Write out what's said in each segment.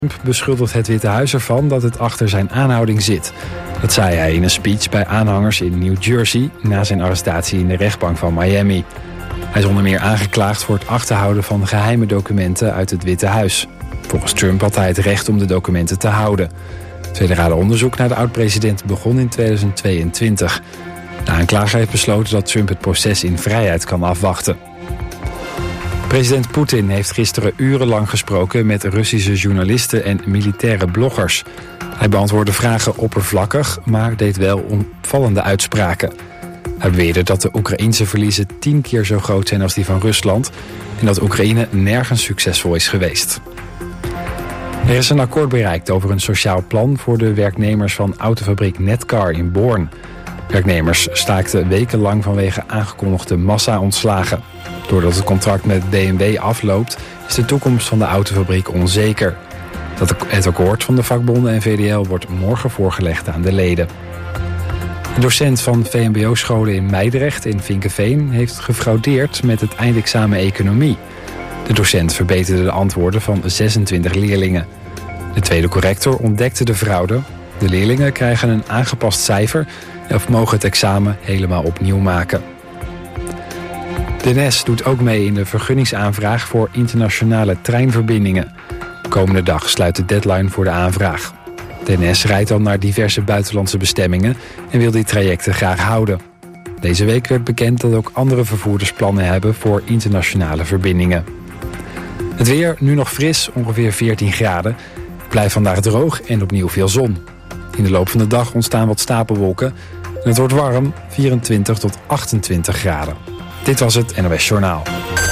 Trump beschuldigt het Witte Huis ervan dat het achter zijn aanhouding zit. Dat zei hij in een speech bij aanhangers in New Jersey na zijn arrestatie in de rechtbank van Miami. Hij is onder meer aangeklaagd voor het achterhouden van geheime documenten uit het Witte Huis. Volgens Trump had hij het recht om de documenten te houden. Het federale onderzoek naar de oud-president begon in 2022. De aanklager heeft besloten dat Trump het proces in vrijheid kan afwachten. President Poetin heeft gisteren urenlang gesproken met Russische journalisten en militaire bloggers. Hij beantwoordde vragen oppervlakkig, maar deed wel opvallende uitspraken. Hij beweerde dat de Oekraïense verliezen 10 keer zo groot zijn als die van Rusland en dat Oekraïne nergens succesvol is geweest. Er is een akkoord bereikt over een sociaal plan voor de werknemers van autofabriek Netcar in Born. Werknemers staakten wekenlang vanwege aangekondigde massa-ontslagen. Doordat het contract met BMW afloopt, is de toekomst van de autofabriek onzeker. Het akkoord van de vakbonden en VDL wordt morgen voorgelegd aan de leden. Een docent van VMBO-scholen in Meidrecht in Vinkeveen heeft gefraudeerd met het eindexamen economie. De docent verbeterde de antwoorden van 26 leerlingen. De tweede corrector ontdekte de fraude. De leerlingen krijgen een aangepast cijfer of mogen het examen helemaal opnieuw maken. De NS doet ook mee in de vergunningsaanvraag voor internationale treinverbindingen. Komende dag sluit de deadline voor de aanvraag. De NS rijdt dan naar diverse buitenlandse bestemmingen en wil die trajecten graag houden. Deze week werd bekend dat ook andere vervoerders plannen hebben voor internationale verbindingen. Het weer, nu nog fris, ongeveer 14 graden. Blijft vandaag droog en opnieuw veel zon. In de loop van de dag ontstaan wat stapelwolken. En het wordt warm, 24 tot 28 graden. Dit was het NOS Journaal.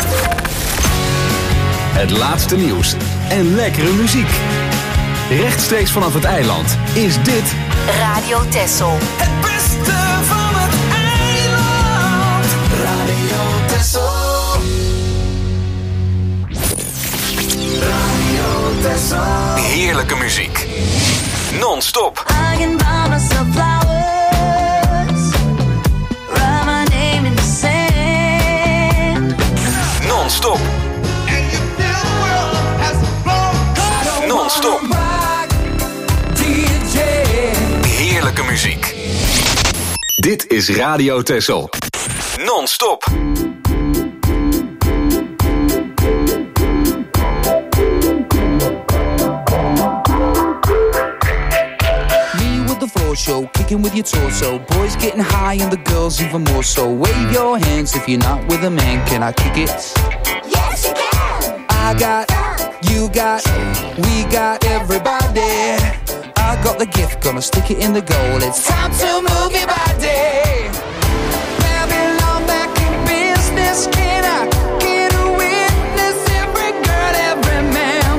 Het laatste nieuws en lekkere muziek. Rechtstreeks vanaf het eiland is dit Radio Texel. Het beste van het eiland. Radio Texel. Radio Texel. heerlijke muziek. Non-stop. I can buy myself flowers, write my name in the sand. Non-stop. Non-stop. Heerlijke muziek. Dit is Radio Texel. Non-stop. Show, kicking with your torso. Boys getting high and the girls even more so. Wave your hands if you're not with a man. Can I kick it? Yes, you can. I got, you got, we got everybody. I got the gift, gonna stick it in the goal. It's time to move your body. Babylon back in business. Can I get a witness? Every girl, every man.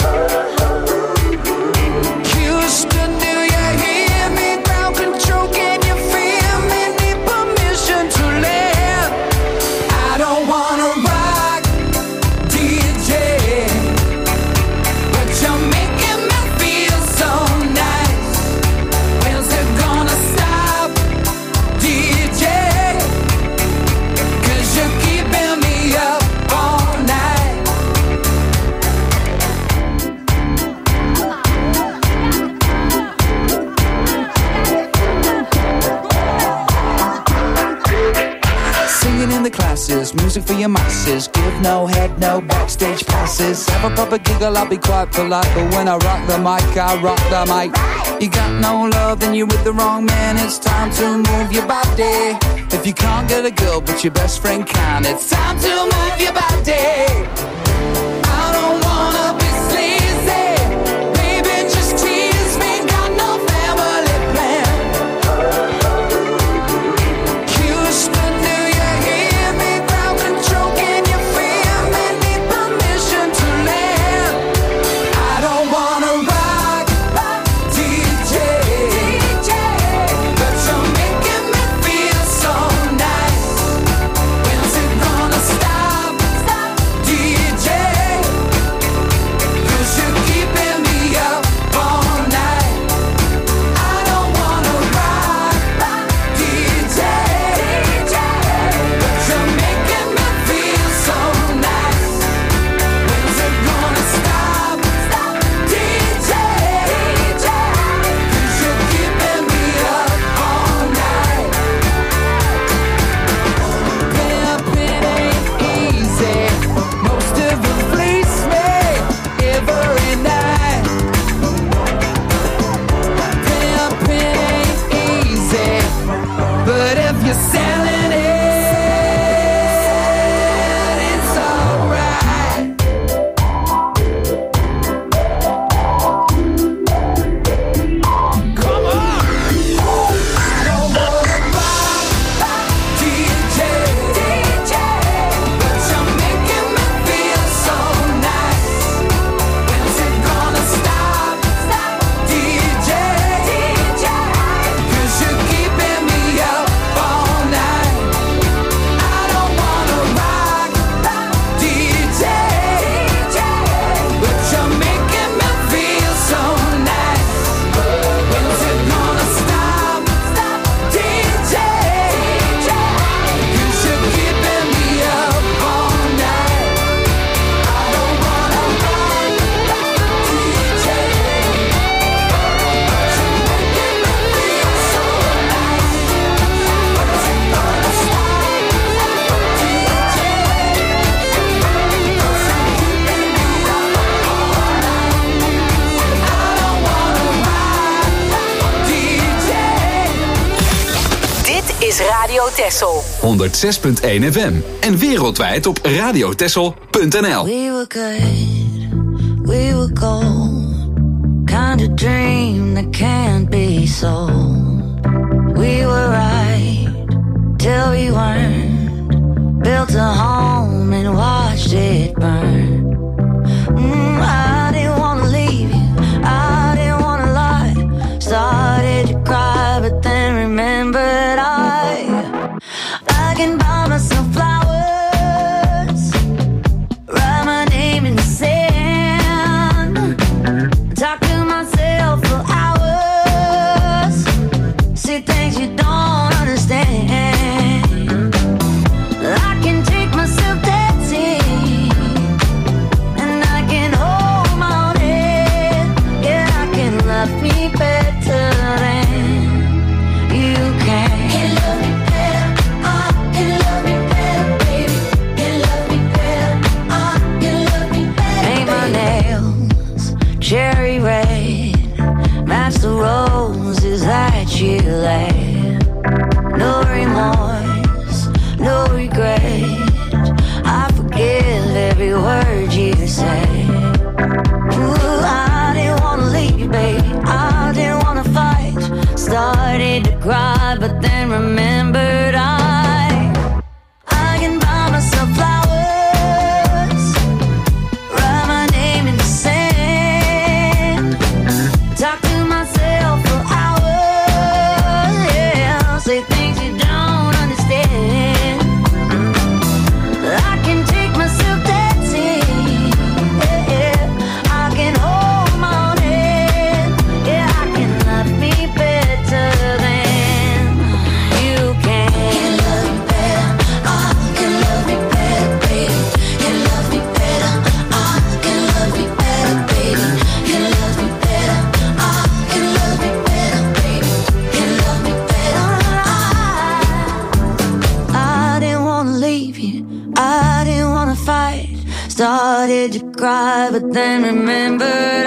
Houston, do you hear me? Ground control, can you feel me? Need permission to live. I don't wanna rock, DJ, but you're making me feel so nice. When's it gonna stop, DJ? 'Cause you're keeping me up all night. Singing in the classes, music for your masses. Give no head, no backstage passes. Have a proper giggle, I'll be quite polite. But when I rock the mic, I rock the mic. You got no love, then you're with the wrong man. It's time to move your body. If you can't get a girl, but your best friend can, it's time to move your body. I don't wanna be sleazy. Baby, just tease me. Got no family plan. Houston, do you hear me? Ground control, can you feel me? Need permission to land. I don't wanna rock, DJ, but you're making me feel so nice. When's it gonna stop, DJ? Texel. 106.1 FM. En wereldwijd op radiotexel.nl. We were good, we were gold. Kind of dream that can't be sold. We were right till we weren't. Built a home and watched it burn. I didn't wanna leave you, I didn't wanna lie. Started to cry, but then remembered I can buy myself flowers, write my name in the sand, talk to myself for hours, see things you don't understand. I can take myself dancing, and I can hold my own head. Yeah, I can love me better than you can. Can love me better, I can love me better, baby. Can love me better, I can love me better. Paint my nails cherry red, match the roses that you laid. No remorse, no regret. I forgive every word you say. Ooh, I didn't wanna leave, babe. I didn't wanna fight. Started to cry, but then remembered I can buy myself flowers, write my name in the sand, talk to myself for hours, yeah, say things you don't understand. I can take myself dancing, yeah, I can hold my own head, yeah, I can love me better than you can. Can love me better, I can love me better, baby. Can love me better, I can love me better, baby. Can love me better, I can love me better, baby. Can love me better, I didn't wanna leave you, I didn't wanna fight. Started to cry, but then remembered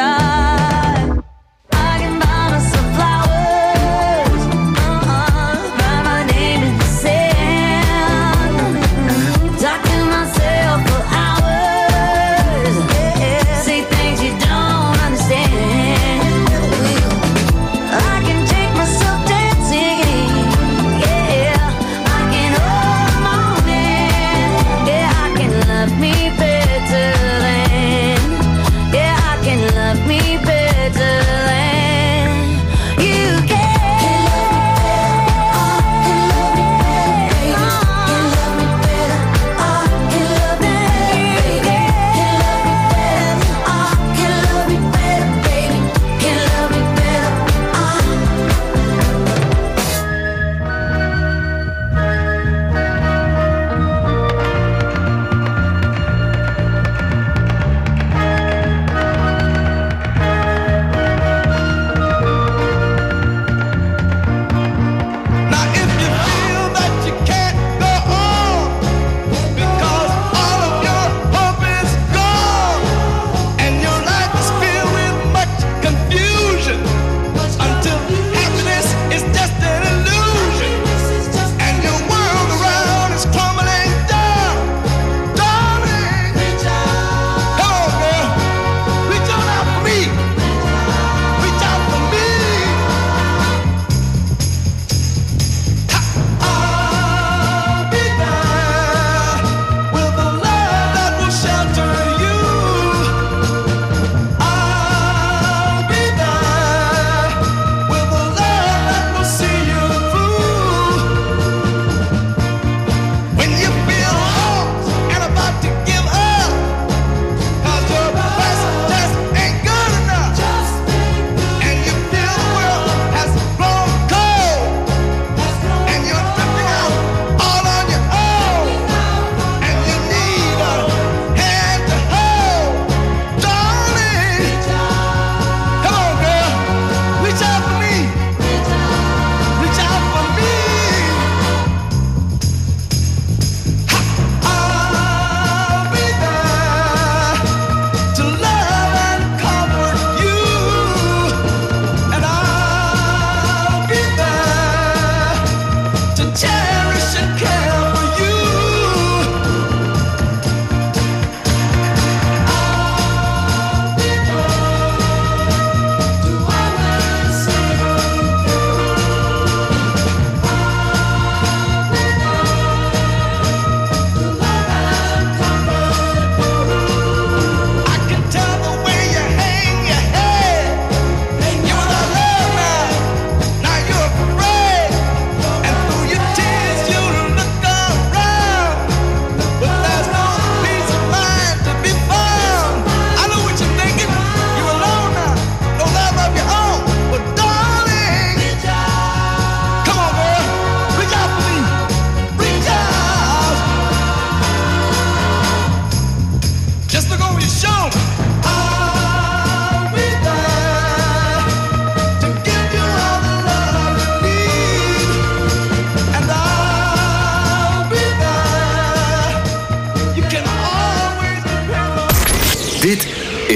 I can buy myself flowers, write my name in the sand, talk to myself for hours, yeah, say things you don't understand. I can take myself dancing, yeah, I can hold my own hand, yeah, I can love me better than, yeah, I can love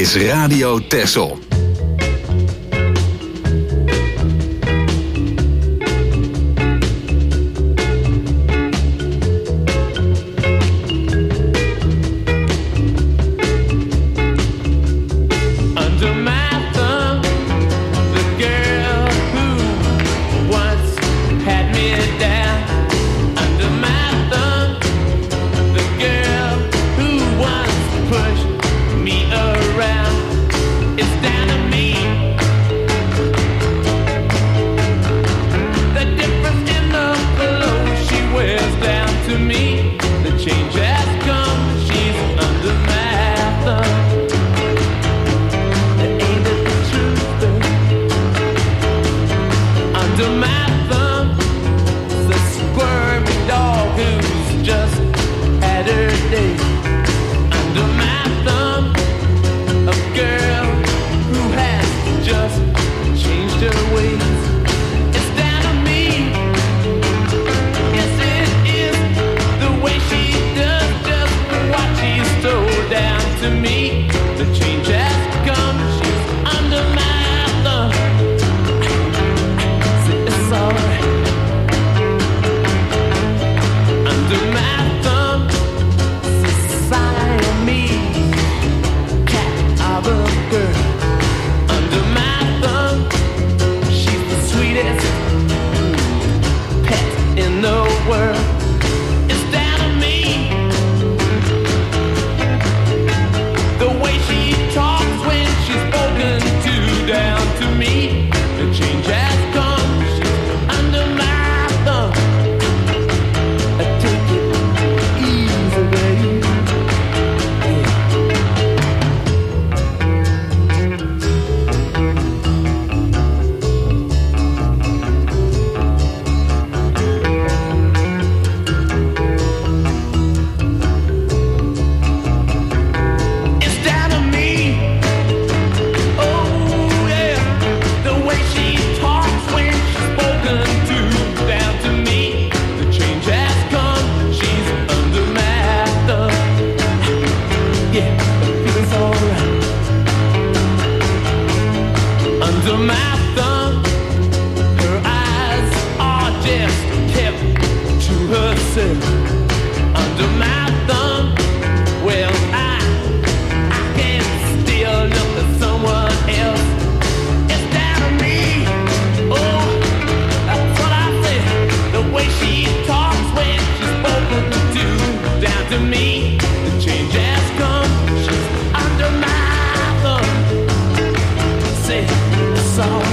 is Radio Texel. Say, sorry.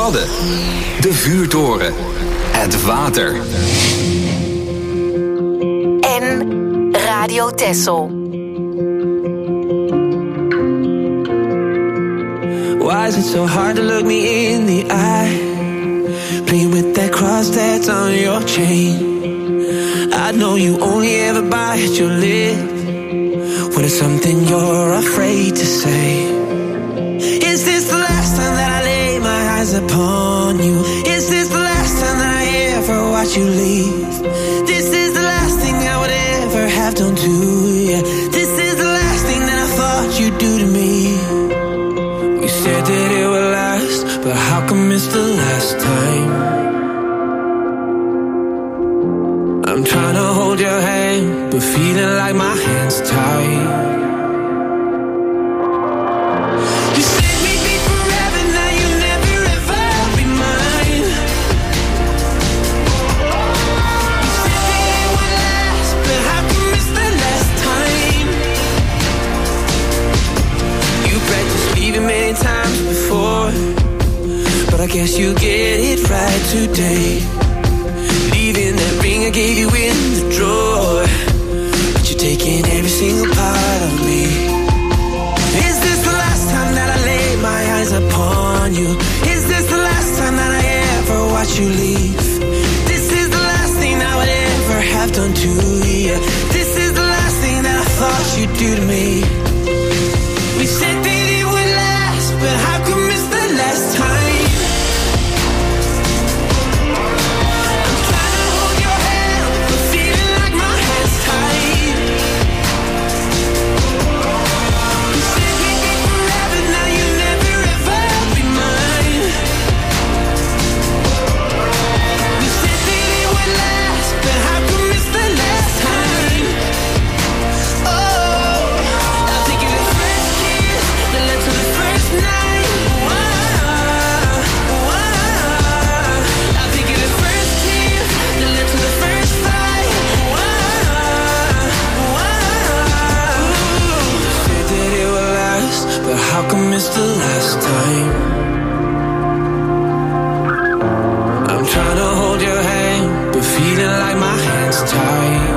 Wadden. De vuurtoren. Het water. En Radio Texel. Why is it so hard to look me in the eye? Playing with that cross that's on your chain. I know you only ever bite your lip when it's something you're afraid to say. Is this the last time that I lay my eyes upon you? Is this the last time that I ever watch you leave? This is the last thing I would ever have done to you. This is the last thing that I thought you'd do to me. We said that it would last, but how come it's the last time? I'm trying to hold your hand, but feeling like my hand's tied. You said we'd be forever, now you'll never ever be mine. You said that it would last, but how come it's the last time? You practiced leaving many times before, but I guess you get it right today. Leaving that ring I gave you in the drawer, but you're taking every single part of me. Is this the last time that I lay my eyes upon you? Is this the last time that I ever watch you leave? This is the last thing I would ever have done to you. This is the last thing that I thought you'd do to me. We said that it would last, but how come it's the last time? How come it's the last time? I'm trying to hold your hand, but feeling like my hand's tied.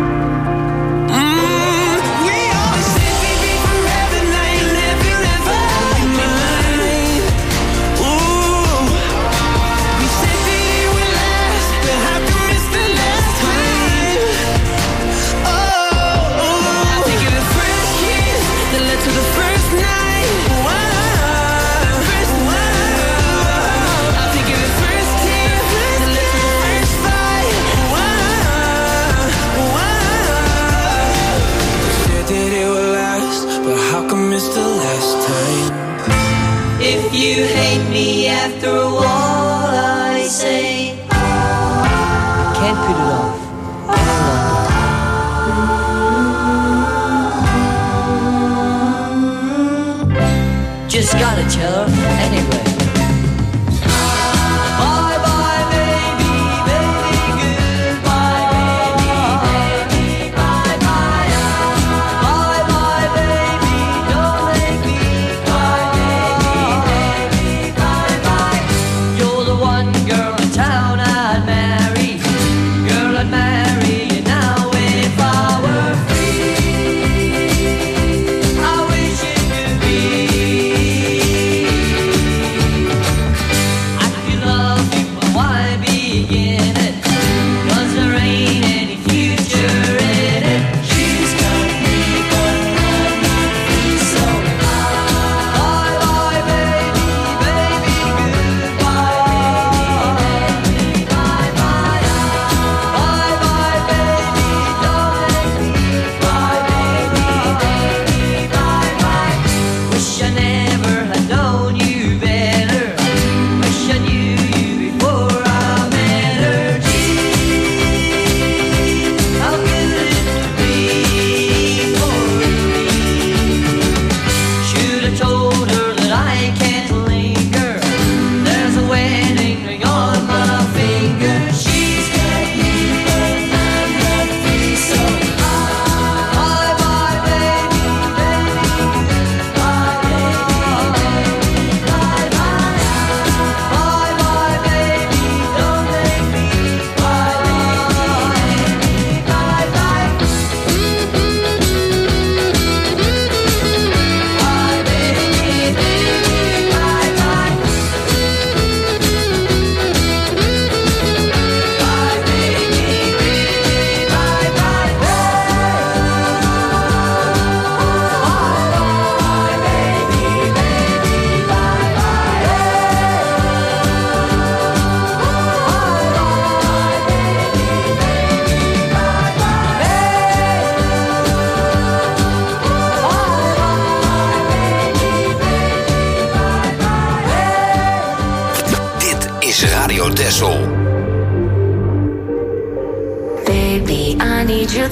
If you hate me after all I say, can't put it off any longer. Just gotta tell her anyway.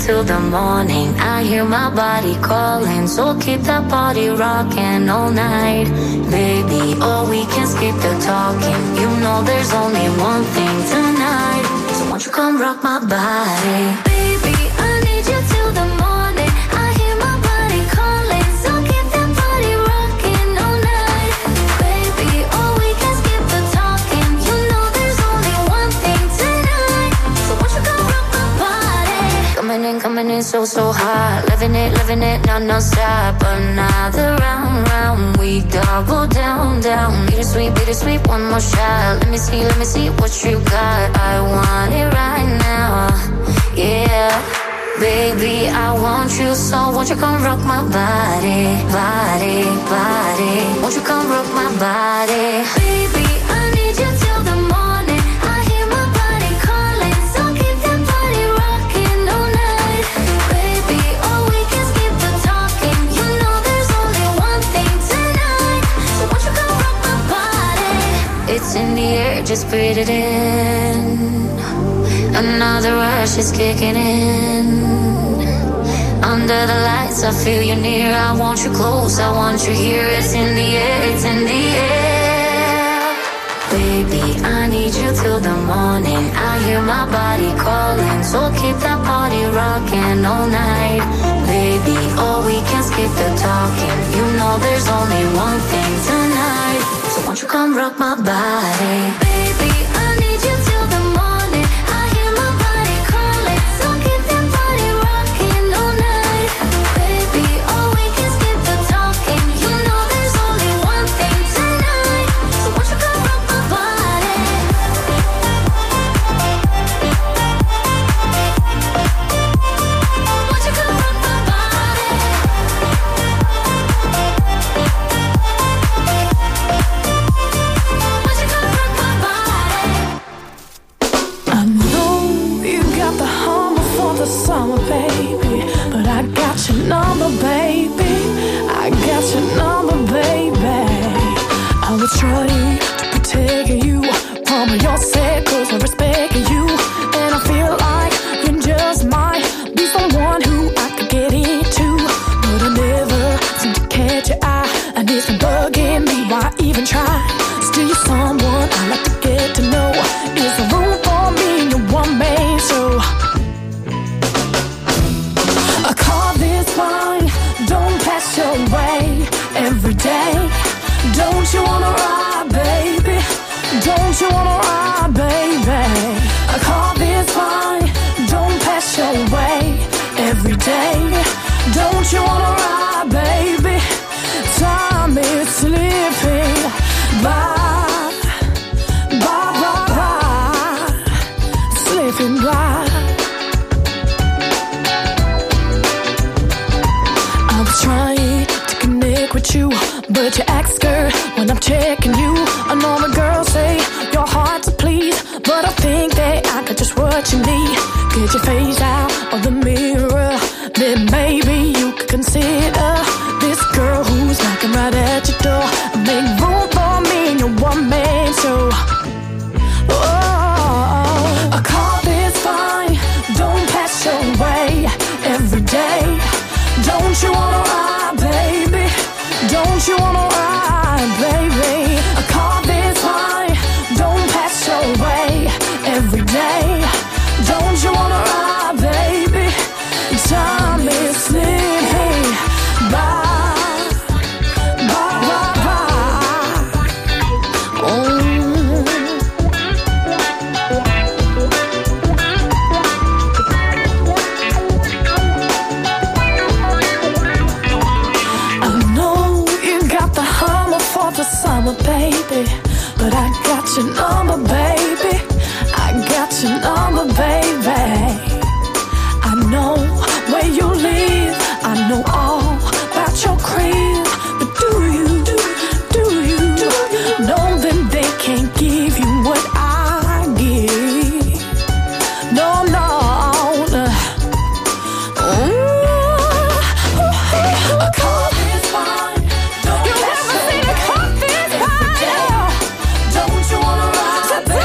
till the morning. I hear my body calling, so keep that body rocking all night. Baby, oh, we can skip the talking. You know there's only one thing tonight. So won't you come rock my body? Baby, I need you till the morning. I hear my body calling, so keep that body rocking all night. Baby, oh, we can skip the talking. You know there's only one thing tonight. So won't you come rock my body? Coming in so hot. Living it, no stop. Another round, we double down. Bittersweet, one more shot. Let me see what you got. I want it right now, yeah. Baby, I want you, so won't you come rock my body? Won't you come rock my body? Baby, I need you till the morning. I hear my body calling, so keep that body rocking all night. Baby, oh, we can skip the talking. You know there's only one thing tonight. So won't you come rock my body? It's in the air, just breathe it in. Another rush is kicking in. Under the lights, I feel you near. I want you close, I want you here. It's in the air, it's in the air. Baby, I need you till the morning. I hear my body calling, so keep that body rocking all night. Baby, oh, we can skip the talking. You know there's only one thing tonight. So won't you come rock my body? Baby, I need you till the morning. I hear my body calling, so keep that body rocking all night. Baby, oh, we can skip the talking. You know there's only one thing tonight. So won't you come rock my body? Won't you come rock my body? Won't you come rock my body? I know you got the hummer for the summer, baby, but I got your number, baby. I got your number, baby. I was trying to protect you from yourself, 'cause I respect you, and I feel like you just might be someone who I could get into, but I never seem to catch your eye, and it's been bugging me. Why even try? Still, you're someone I like to get to know. Is there room for me in your one man show? I call this fine, don't pass your way every day. Don't you wanna ride, baby? Don't you wanna ride, baby? I call this fine, don't pass your way every day. Don't you wanna ride, baby? Time is slipping by, slipping by. I was trying to connect with you, but you act scared when I'm checking you. I know the girls say your hard to please, but I think that I got just what you need. Get your face out of the mirror, then maybe you could consider this girl who's knocking right at your door. Make room for me in your one man show. I call this fine, don't pass your way every day. Don't you wanna ride, baby? Don't you wanna ride, baby? I call this fine, don't pass your way every day. Don't you wanna ride, baby? Time is slipping by. Summer, baby, but I got your number, baby. I got your number, baby. I know where you live, I know all about your crib, but do you know that they can't give you what I give? No. I call this fine. You never seen a car this fine. Don't you wanna ride, baby?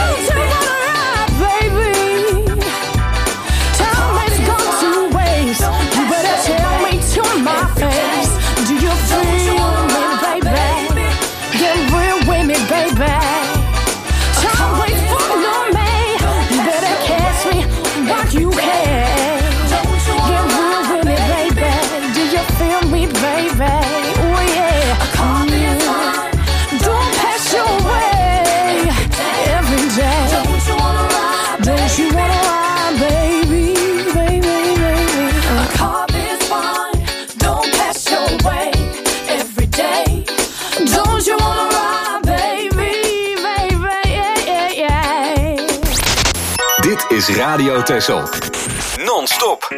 is Radio Texel. Non-stop.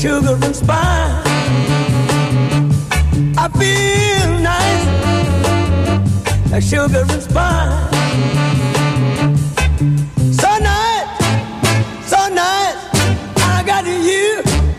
sugar and spice. I feel nice, like sugar and spice. So nice, so nice, I got you.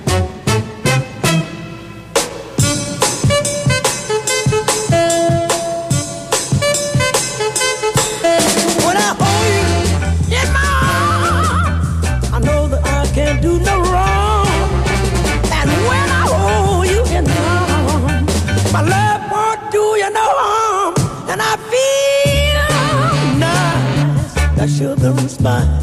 When I hold you in my arms, I know that I can't do no wrong. And when I hold you in my arms, my love won't do you no harm. And I feel nice, like sugar and spice.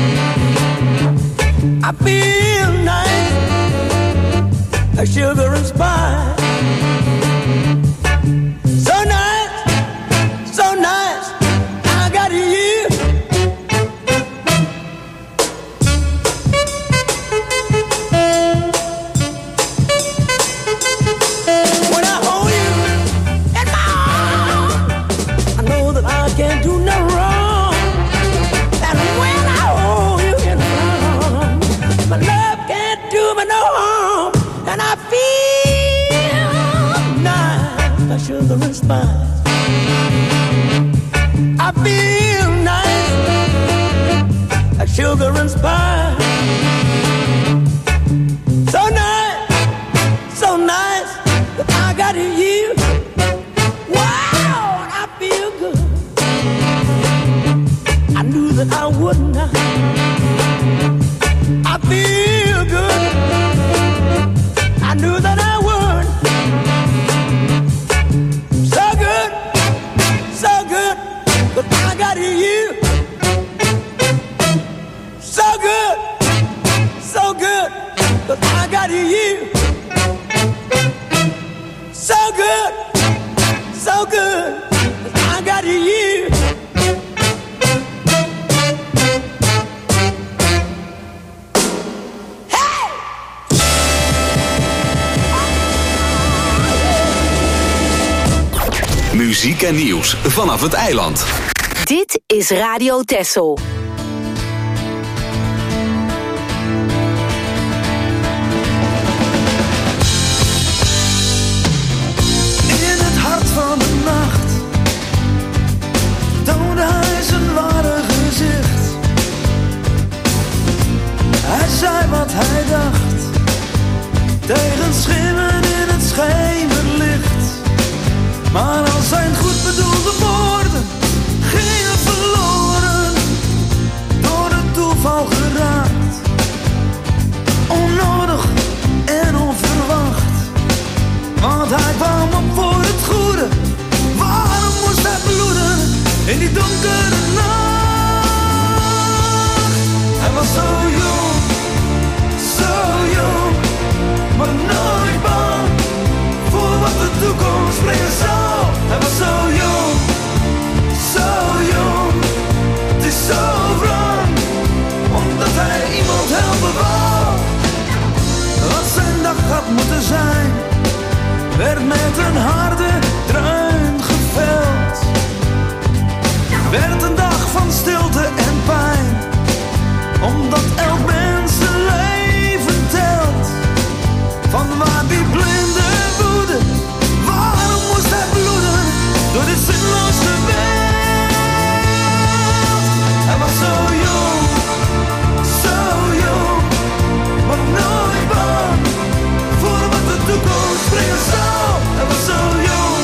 I feel nice, like sugar and spice. So nice, so nice, I got you. When I hold you in my arms, I know that I can't do no wrong. And when I hold you in my arms, my love can't do me no harm. And I feel nice, like sugar and spice. I feel nice, like sugar and spice. So nice, so nice, that I got you. Wow, and I feel good. I knew that I would not. I feel good. I knew that I would. So good, but I got you. So good, but I got you. So good, but I got you. Muziek en nieuws vanaf het eiland. Dit is Radio Texel. In het hart van de nacht toonde hij zijn ware gezicht. Hij zei wat hij dacht, tegen schimmen in het schemerlicht. Maar al zijn goed bedoelde woorden gingen verloren, door het toeval geraakt. Onnodig en onverwacht, want hij kwam op voor het goede. Waarom moest hij bloeden in die donkere nacht? Hij was zo jong, maar nooit bang voor wat de toekomst brengen zal. Hij was zo jong, het is zo wrang, omdat hij iemand helpen wou. Wat zijn dag had moeten zijn, werd met een harde dreun geveld. Werd een dag van stilte en pijn, omdat elk mens zijn leven telt. Van waar die blinde woede, waarom moest hij bloeden door dit zinloze wereld? Hij was zo jong, maar nooit bang voor wat de toekomst brengen zal. Hij was zo jong,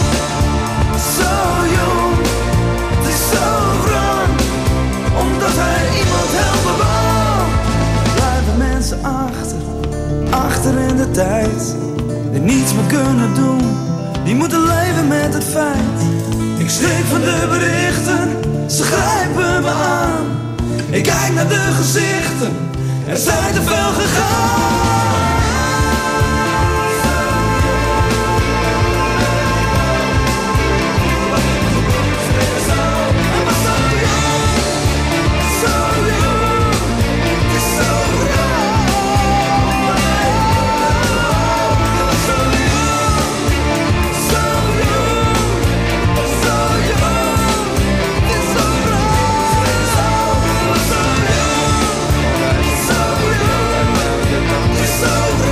het is zo wrang, omdat hij iemand helpen wou. Blijven mensen achter in de tijd, die niets meer kunnen doen, die moeten leven met het feit. Ik schrik van de berichten, ze grijpen me aan. Ik kijk naar de gezichten, er zijn te veel gegaan. So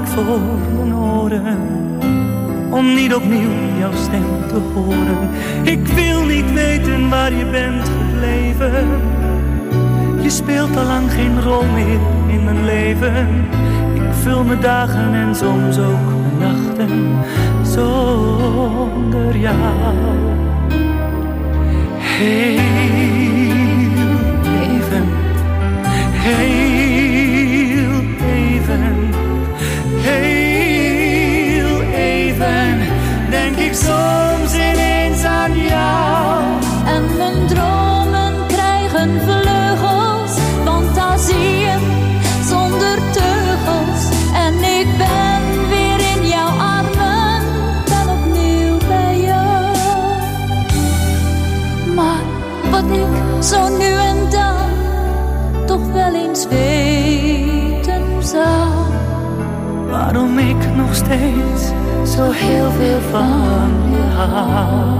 voor mijn oren, om niet opnieuw jouw stem te horen. Ik wil niet weten waar je bent gebleven. Je speelt al lang geen rol meer in mijn leven. Ik vul mijn dagen en soms ook mijn nachten zonder jou. Heel even, heel even, heel even, denk ik soms ineens aan jou. En mijn dromen krijgen vleugels, fantasieën zonder teugels. En ik ben weer in jouw armen, ben opnieuw bij jou. Maar wat ik zo nu en dan toch wel eens weten zou, waarom ik nog steeds zo heel veel van je hou.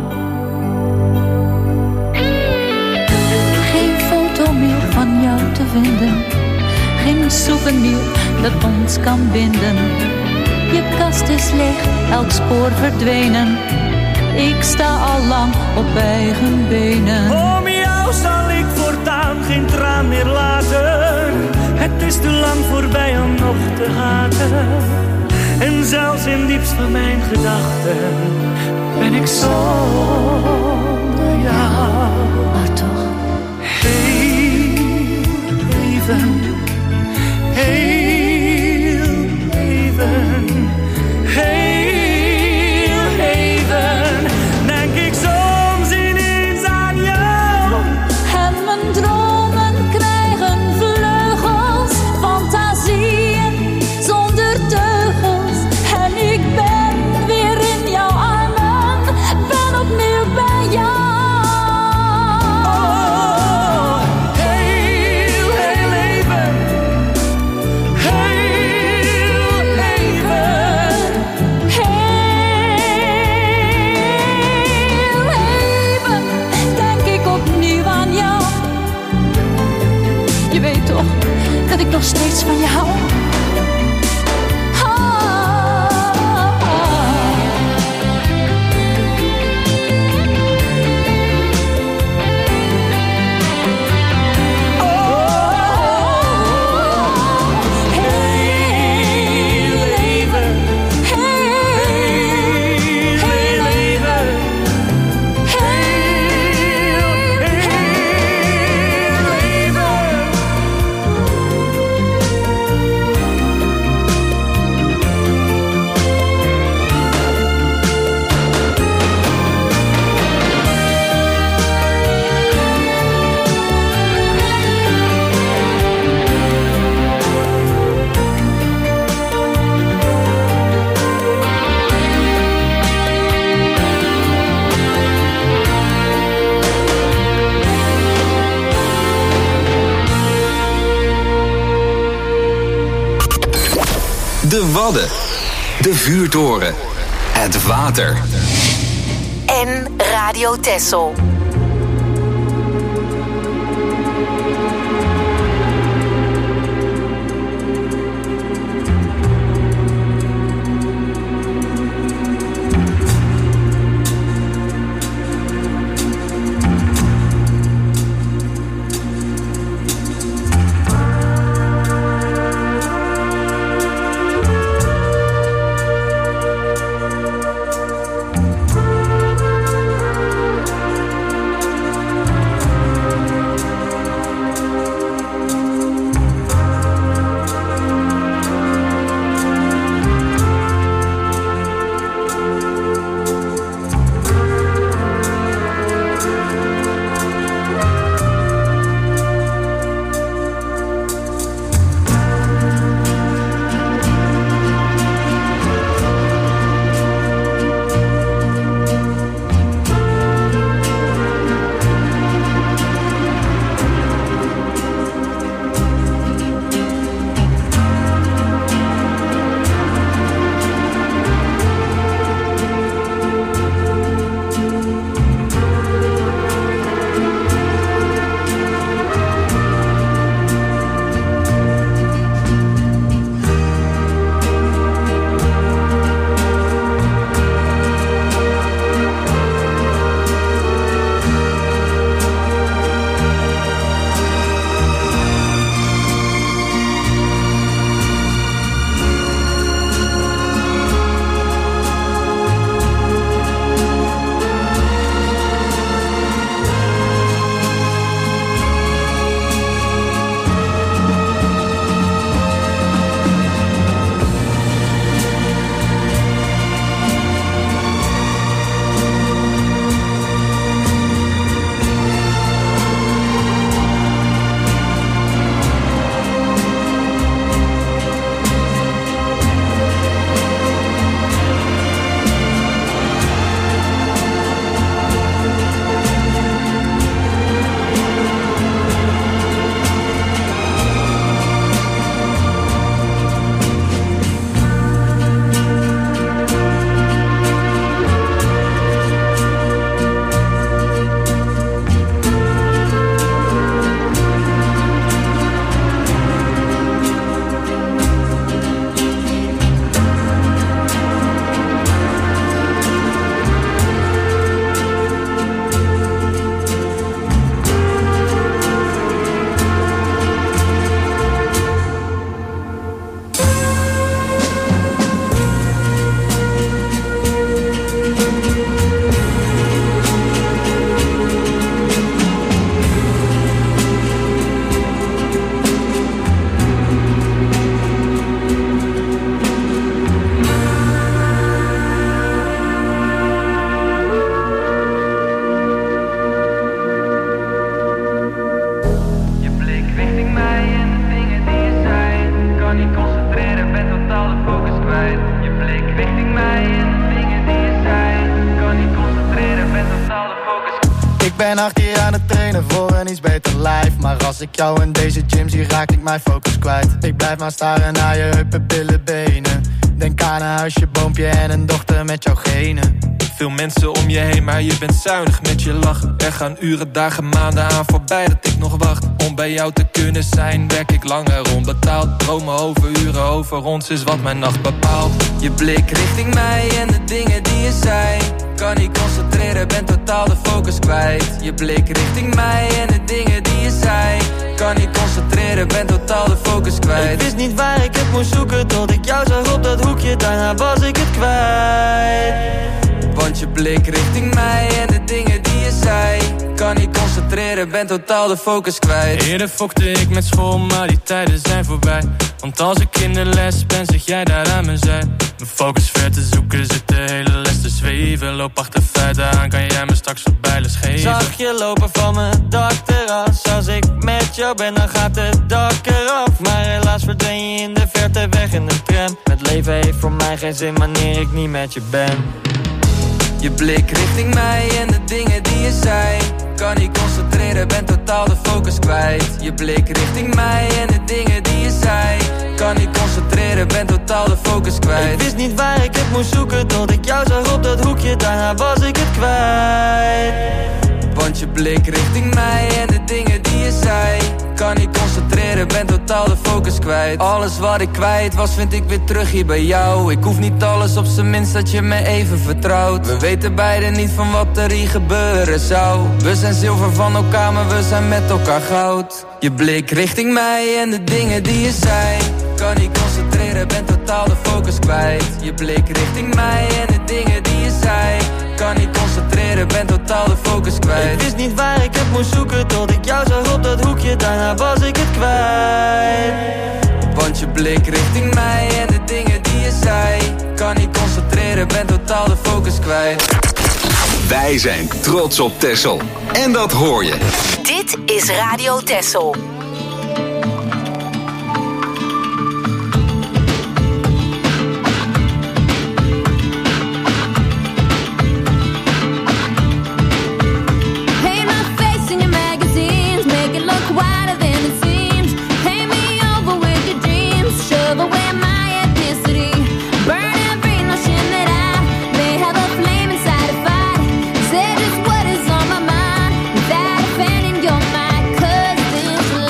Geen foto meer van jou te vinden, geen souvenir dat ons kan binden. Je kast is leeg, elk spoor verdwenen. Ik sta al lang op eigen benen. Om jou zal ik voortaan geen traan meer laten. Het is te lang voorbij om nog te haten. En zelfs in diepst van mijn gedachten ben ik zonder jou. Maar toch heel even, heel even, heel even, denk ik soms ineens aan jou. En mijn dromen krijgen vleugels, fantasieën zonder teugels. En ik ben weer in jouw armen, ben opnieuw bij jou. Oh, heel, heel even, heel even, Heel even denk ik opnieuw aan jou. Je weet toch dat ik nog steeds van je hou. De Wadden, de vuurtoren, het water. En Radio Texel. ben hard hier aan het trainen voor een iets beter lijf. Maar als ik jou in deze gym zie, raak ik mijn focus kwijt. Ik blijf maar staren naar je heupen, billen, benen. Denk aan een huisje, boompje en een dochter met jouw genen. Veel mensen om je heen, maar je bent zuinig met je lachen. Er gaan uren, dagen, maanden aan voorbij dat ik nog wacht. Om bij jou te kunnen zijn, werk ik langer onbetaald. Dromen over uren, over ons is wat mijn nacht bepaalt. Je blik richting mij en de dingen die je zei. Kan niet concentreren, ben totaal de focus kwijt. Je blik richting mij en de dingen die je zei. Kan niet concentreren, ben totaal de focus kwijt. Ik wist niet waar ik het moest zoeken, tot ik jou zag op dat hoekje. Daarna was ik het kwijt. Want je blik richting mij en de dingen die je zei. Kan niet concentreren, ben totaal de focus kwijt. Eerder fokte ik met school, maar die tijden zijn voorbij. Want als ik in de les ben, zeg jij daar aan mijn zij. Mijn focus ver te zoeken, zit de hele les te zweven. Loop achter feiten aan, kan jij me straks wat bijles geven? Zag je lopen van mijn dakterras. Als ik met jou ben, dan gaat het dak eraf. Maar helaas verdween je in de verte weg in de tram. Het leven heeft voor mij geen zin wanneer ik niet met je ben. Je blik richting mij en de dingen die je zei. Kan niet concentreren, ben totaal de focus kwijt. Je blik richting mij en de dingen die je zei. Kan niet concentreren, ben totaal de focus kwijt. Ik wist niet waar ik het moest zoeken, tot ik jou zag op dat hoekje. Daarna was ik het kwijt. Want je blik richting mij en de dingen die je zei. Kan niet concentreren, ben totaal de focus kwijt. Alles wat ik kwijt was, vind ik weer terug hier bij jou. Ik hoef niet alles, op zijn minst dat je me even vertrouwt. We weten beiden niet van wat er hier gebeuren zou. We zijn zilver van elkaar, maar we zijn met elkaar goud. Je blik richting mij en de dingen die je zei. Kan niet concentreren, ben totaal de focus kwijt. Je blik richting mij en de dingen die je zei. Kan niet concentreren, ben totaal de focus kwijt. Ik wist niet waar ik het moest zoeken, tot ik jou zag op dat hoekje. Daarna was ik het kwijt. Want je blik richting mij en de dingen die je zei. Kan niet concentreren, ben totaal de focus kwijt. Wij zijn trots op Texel. En dat hoor je. Dit is Radio Texel. What is on my mind? That offending your mind, 'cause this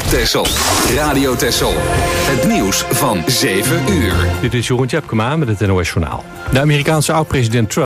Texel. Radio Texel. Het nieuws van 7 uur. Dit is Jeroen Tjepkema met het NOS Journaal. De Amerikaanse oud-president Trump